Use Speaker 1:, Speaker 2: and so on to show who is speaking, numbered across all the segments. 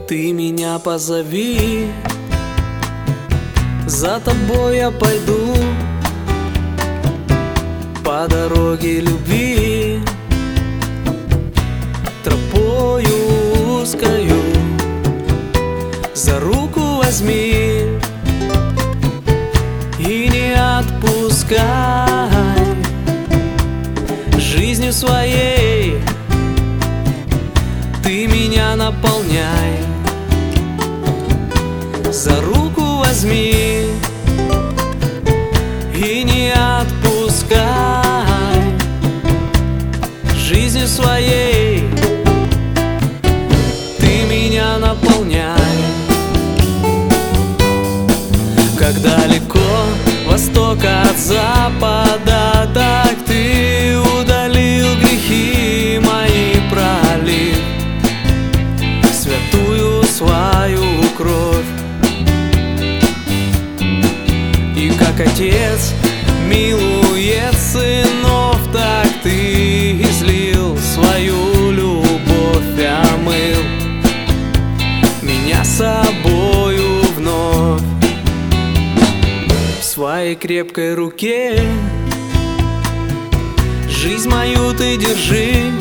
Speaker 1: Ты меня позови, за тобой я пойду по дороге любви, тропою узкою. За руку возьми и не отпускай, жизнью своей ты меня наполняй. За руку возьми и не отпускай, жизнью своей ты меня наполняй. Как далеко восток от запада, так ты удалил грехи мои, пролив святую свою кровь. И как Отец милует сынов, так ты излил свою любовь, омыл меня собою вновь. В своей крепкой руке жизнь мою ты держи,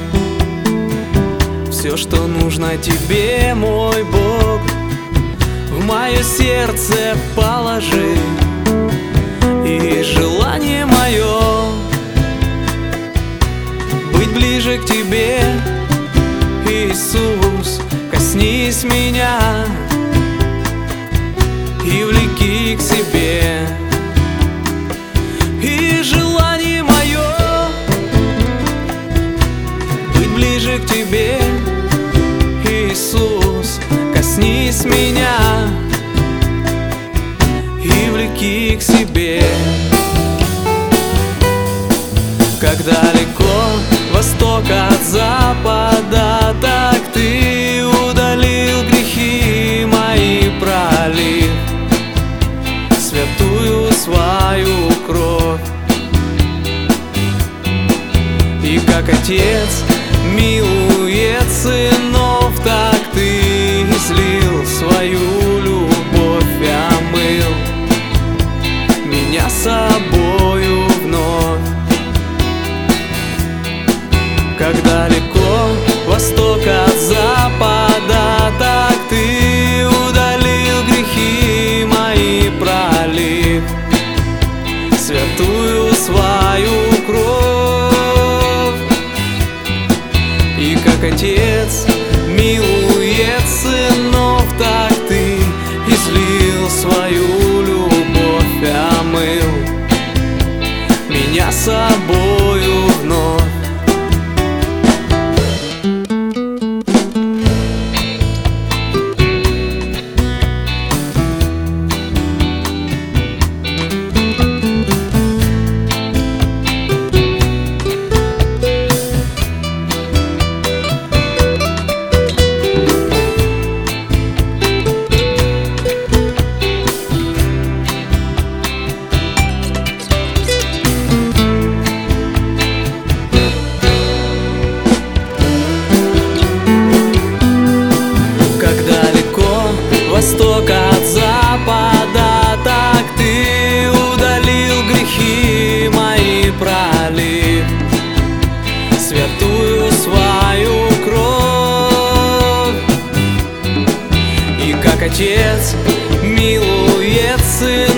Speaker 1: все, что нужно тебе, мой Бог, в мое сердце положи. И желание мое быть ближе к тебе, Иисус, коснись меня и влеки к себе. И желание мое быть ближе к тебе, Иисус, коснись меня и влеки к себе. Как далеко восток от запада, так ты удалил грехи мои, пролив святую свою кровь. И как Отец милует сынов, так ты излил свою любовь, омыл меня собою вновь. Как далеко восток от запада, так ты удалил грехи мои, пролив святую свою кровь. И как Отец милует сынов, так ты излил свою любовь, омыл меня собою вновь. Восток от запада, так ты удалил грехи мои, пролив святую свою кровь. И как Отец милует сына,